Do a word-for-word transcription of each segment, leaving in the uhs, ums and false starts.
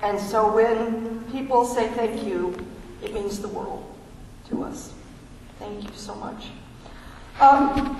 And so when people say thank you, it means the world to us. Thank you so much. Um,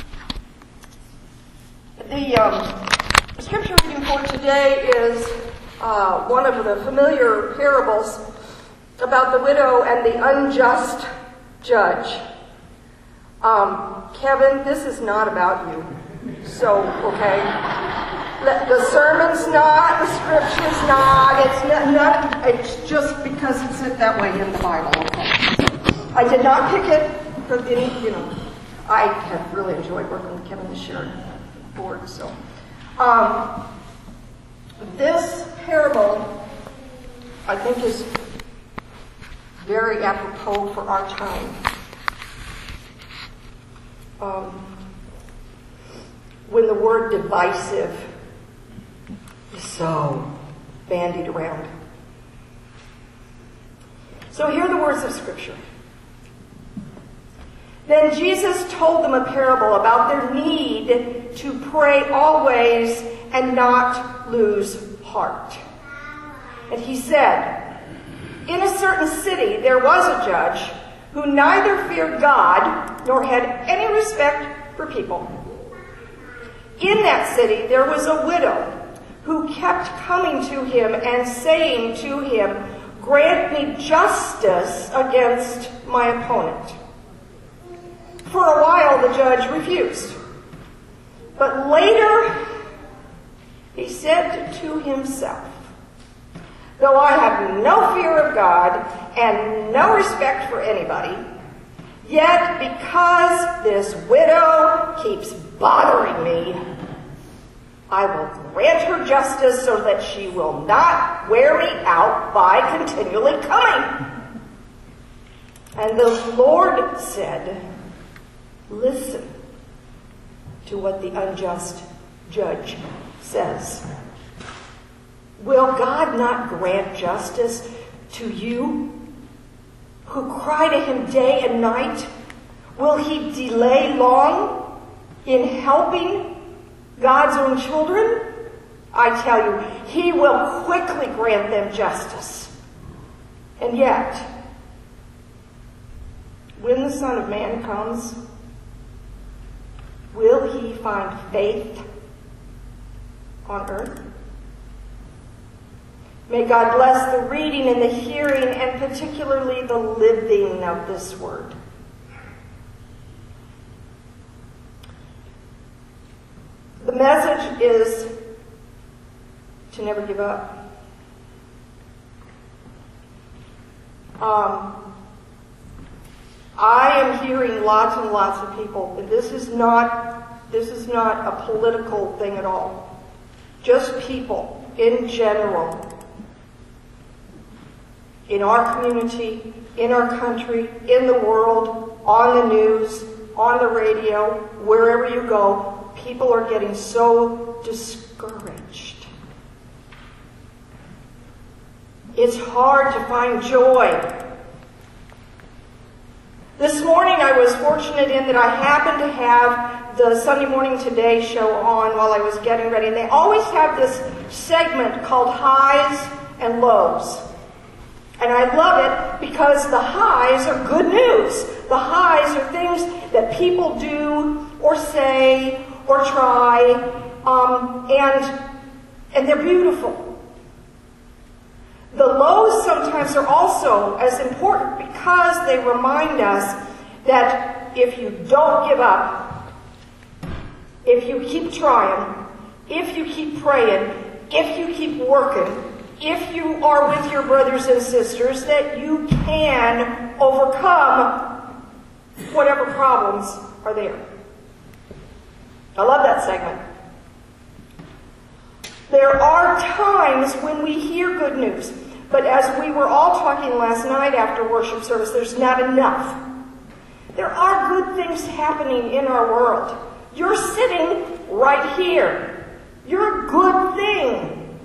the um, scripture reading for today is uh, one of the familiar parables about the widow and the unjust judge. Um, Kevin, this is not about you. So, okay. The sermon's not, the scripture's not, it's not, not, it's just because it's that way in the Bible, okay. I did not pick it for any, you know, I have really enjoyed working with Kevin this year board, so. Um, this parable, I think, is very apropos for our time. Um, when the word divisive is so bandied around. So here are the words of Scripture. Then Jesus told them a parable about their need to pray always and not lose heart. And he said, in a certain city there was a judge who neither feared God nor had any respect for people. In that city there was a widow who kept coming to him and saying to him, grant me justice against my opponent. For a while the judge refused. But later he said to himself, though I have no fear of God and no respect for anybody, yet because this widow keeps bothering me, I will grant her justice so that she will not wear me out by continually coming. And the Lord said, listen to what the unjust judge says. Will God not grant justice to you who cry to him day and night? Will he delay long in helping God's own children? I tell you, he will quickly grant them justice. And yet, when the Son of Man comes, will he find faith on earth? May God bless the reading and the hearing, and particularly the living of this word. The message is to never give up. Um, I am hearing lots and lots of people, and this is not this is not a political thing at all. Just people in general, in our community, in our country, in the world, on the news, on the radio, wherever you go, people are getting so discouraged. It's hard to find joy. This morning I was fortunate in that I happened to have the Sunday Morning Today show on while I was getting ready. And they always have this segment called Highs and Lows. And I love it because the highs are good news. The highs are things that people do or say or try, um, and, and they're beautiful. The lows sometimes are also as important because they remind us that if you don't give up, if you keep trying, if you keep praying, if you keep working, if you are with your brothers and sisters, that you can overcome whatever problems are there. I love that segment. There are times when we hear good news, but as we were all talking last night after worship service, there's not enough. There are good things happening in our world. You're sitting right here. You're a good thing.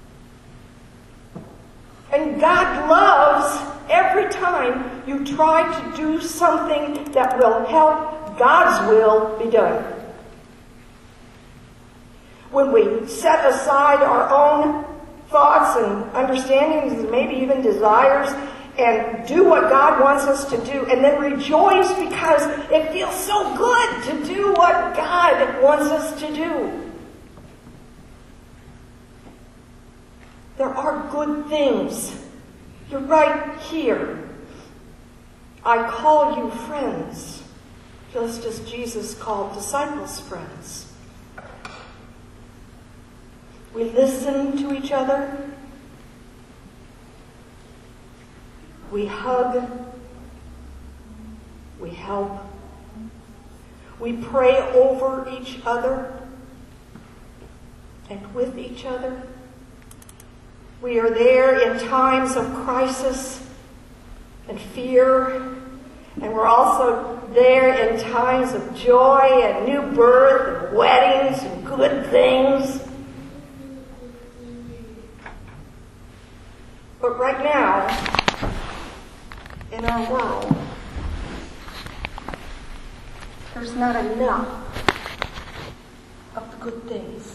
And God loves every time you try to do something that will help God's will be done. When we set aside our own thoughts and understandings and maybe even desires and do what God wants us to do, and then rejoice because it feels so good to do what God wants us to do. There are good things. You're right here. I call you friends, just as Jesus called disciples friends. We listen to each other. We hug. We help. We pray over each other and with each other. We are there in times of crisis and fear, and we're also there in times of joy and new birth and weddings and good things. But right now, in our world, there's not enough of the good things.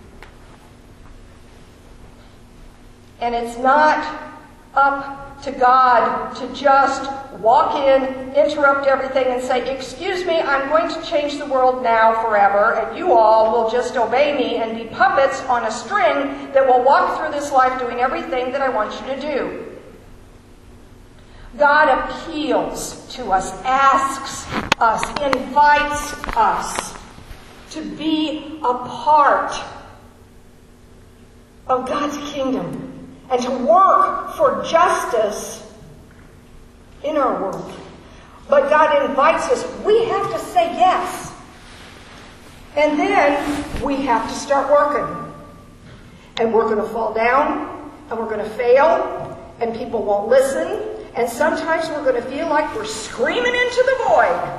And it's not up to God to just walk in, interrupt everything, and say, excuse me, I'm going to change the world now forever, and you all will just obey me and be puppets on a string that will walk through this life doing everything that I want you to do. God appeals to us, asks us, invites us to be a part of God's kingdom and to work for justice in our world. But God invites us. We have to say yes. And then we have to start working. And we're going to fall down, and we're going to fail, and people won't listen. And sometimes we're going to feel like we're screaming into the void.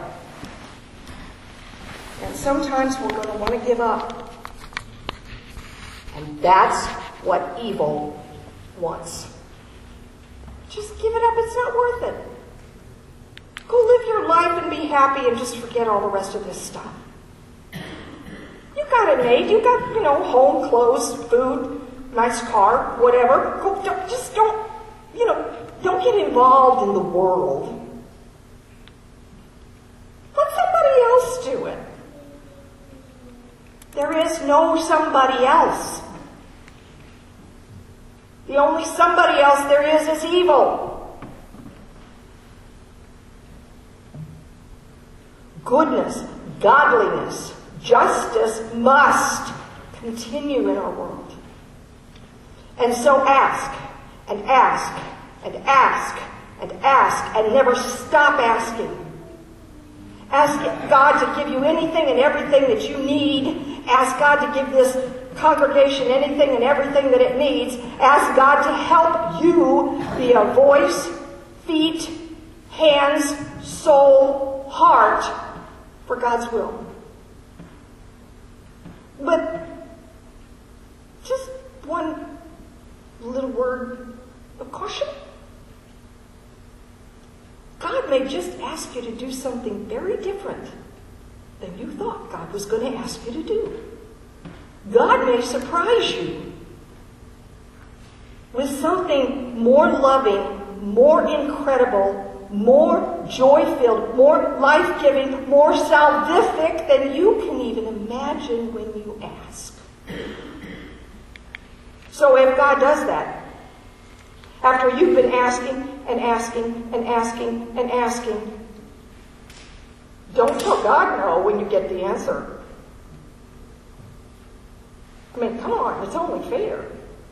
And sometimes we're going to want to give up. And that's what evil wants. Just give it up. It's not worth it. Go live your life and be happy and just forget all the rest of this stuff. You got it made. You got, you know, home, clothes, food, nice car, whatever. Go, don't, just don't, you know, don't get involved in the world. Let somebody else do it. There is no somebody else. The only somebody else there is is evil. Goodness, godliness, justice must continue in our world. And so ask, and ask, and ask, and ask, and never stop asking. Ask God to give you anything and everything that you need. Ask God to give this congregation anything and everything that it needs. Ask God to help you be a voice, feet, hands, soul, heart for God's will. But just one little word of caution. God may just ask you to do something very different than you thought God was going to ask you to do. God may surprise you with something more loving, more incredible, more joy-filled, more life-giving, more salvific than you can even imagine when you ask. So if God does that, after you've been asking and asking and asking and asking, don't tell God no when you get the answer. I mean, come on, it's only fair.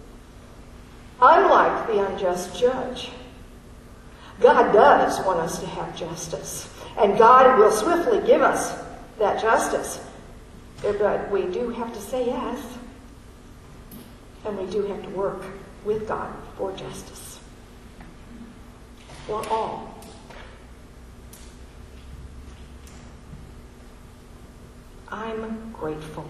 Unlike the unjust judge, God does want us to have justice. And God will swiftly give us that justice. But we do have to say yes. And we do have to work with God for justice. For all. I'm grateful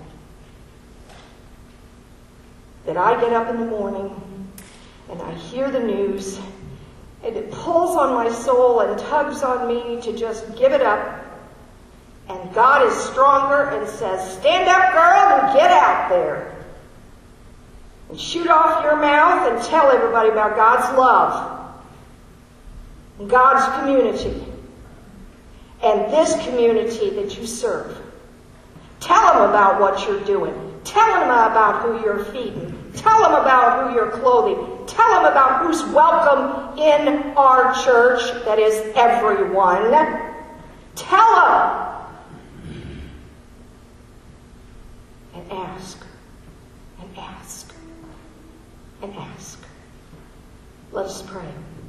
that I get up in the morning and I hear the news and it pulls on my soul and tugs on me to just give it up. And God is stronger and says, stand up, girl, and get out there. And shoot off your mouth and tell everybody about God's love, and God's community, and this community that you serve. Tell them about what you're doing. Tell them about who you're feeding. Tell them about who you're clothing. Tell them about who's welcome in our church, that is everyone. Tell them. And ask, and ask, and ask. Let us pray.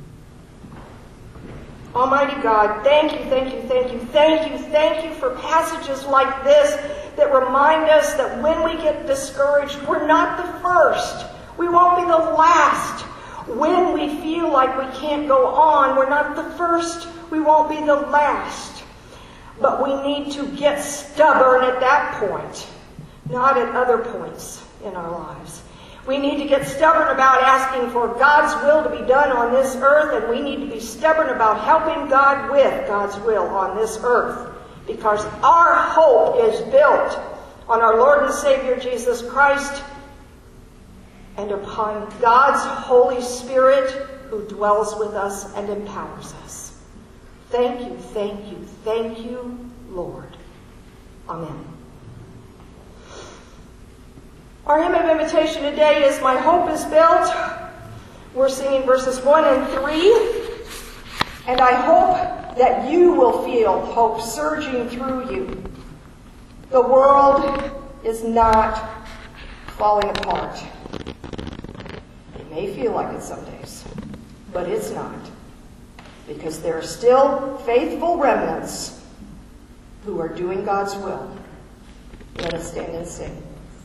Almighty God, thank you, thank you, thank you, thank you, thank you for passages like this that remind us that when we get discouraged, we're not the first. We won't be the last. When we feel like we can't go on, we're not the first. We won't be the last. But we need to get stubborn at that point, not at other points in our lives. We need to get stubborn about asking for God's will to be done on this earth, and we need to be stubborn about helping God with God's will on this earth. Because our hope is built on our Lord and Savior Jesus Christ and upon God's Holy Spirit who dwells with us and empowers us. Thank you, thank you, thank you, Lord. Amen. Our hymn of invitation today is My Hope is Built. We're singing verses one and three. And I hope that you will feel hope surging through you. The world is not falling apart. It may feel like it some days, but it's not. Because there are still faithful remnants who are doing God's will. Let us stand and sing.